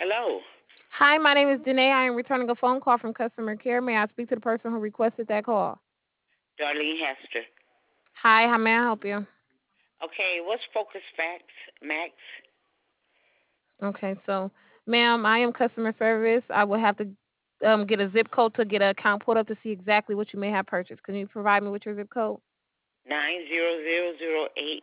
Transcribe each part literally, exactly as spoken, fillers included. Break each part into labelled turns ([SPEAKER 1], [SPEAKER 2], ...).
[SPEAKER 1] Hello,
[SPEAKER 2] Hi, my name is Danae. I am returning a phone call from customer care. May I speak to the person who requested that call?
[SPEAKER 1] Darlene Hester.
[SPEAKER 2] Hi, how may I help you?
[SPEAKER 1] Okay, what's Focus Facts, Max?
[SPEAKER 2] Okay, so, ma'am, I am customer service. I will have to um, get a zip code to get an account pulled up to see exactly what you may have purchased. Can you provide me with your zip code?
[SPEAKER 1] Nine zero zero zero eight.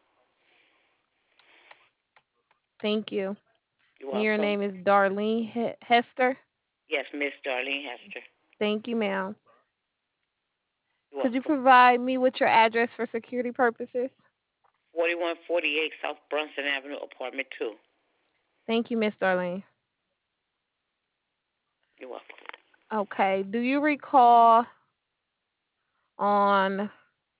[SPEAKER 2] Thank you.
[SPEAKER 1] You're
[SPEAKER 2] And your
[SPEAKER 1] welcome.
[SPEAKER 2] name is Darlene He- Hester.
[SPEAKER 1] Yes, Miss Darlene Hester.
[SPEAKER 2] Thank you, ma'am.
[SPEAKER 1] You're
[SPEAKER 2] Could you
[SPEAKER 1] welcome.
[SPEAKER 2] provide me with your address for security purposes?
[SPEAKER 1] Forty-one forty-eight South Brunson Avenue, Apartment Two.
[SPEAKER 2] Thank you, Miss Darlene.
[SPEAKER 1] You're welcome.
[SPEAKER 2] Okay, do you recall on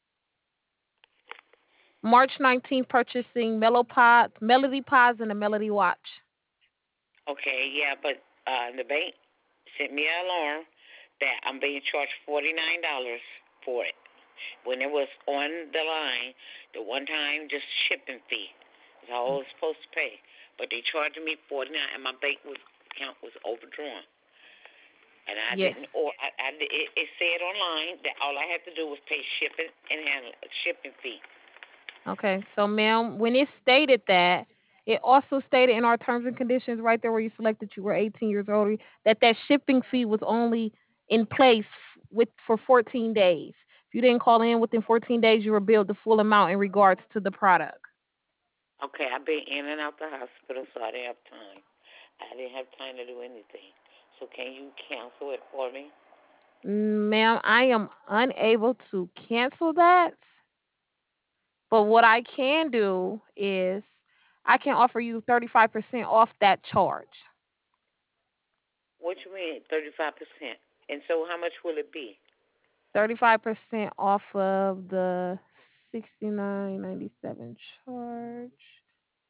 [SPEAKER 2] March nineteenth purchasing Mellow Pods, Melody Pods, and a Melody Watch?
[SPEAKER 1] Okay, yeah, but uh, the bank sent me an alarm that I'm being charged forty-nine dollars for it. When it was on the line, the one time just shipping fee is all I was supposed to pay, but they charged me forty-nine, and my bank was account was overdrawn. And I didn't,
[SPEAKER 2] Yes.
[SPEAKER 1] or I, I it, it said online that all I had to do was pay shipping and handle shipping fee.
[SPEAKER 2] Okay. So, ma'am, when it stated that, it also stated in our terms and conditions right there where you selected you were eighteen years old that that shipping fee was only in place f- with for fourteen days. If you didn't call in within fourteen days, you were billed the full amount in regards to the product.
[SPEAKER 1] Okay, I've been in and out the hospital, so I didn't have time. I didn't have time to do anything. So can you cancel it for me?
[SPEAKER 2] Ma'am, I am unable to cancel that. But what I can do is I can offer you thirty-five percent off that charge.
[SPEAKER 1] What you mean, thirty-five percent? And so how much will it be?
[SPEAKER 2] thirty-five percent off of the sixty-nine ninety-seven charge.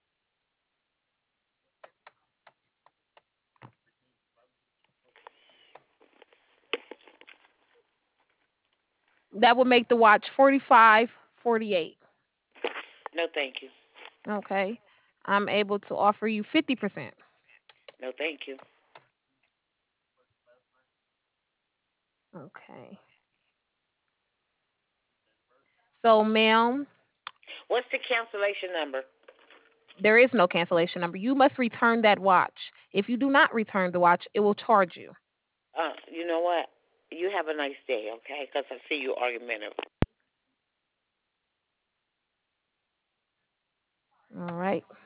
[SPEAKER 2] That would make the watch forty-five forty-eight.
[SPEAKER 1] No, thank you.
[SPEAKER 2] Okay. I'm able to offer you fifty percent.
[SPEAKER 1] No, thank you.
[SPEAKER 2] Okay. So, ma'am,
[SPEAKER 1] What's the cancellation number?
[SPEAKER 2] there is no cancellation number. You must return that watch. If you do not return the watch, it will charge you.
[SPEAKER 1] Uh, you know what? You have a nice day, okay? Because I see you argumentative.
[SPEAKER 2] All right.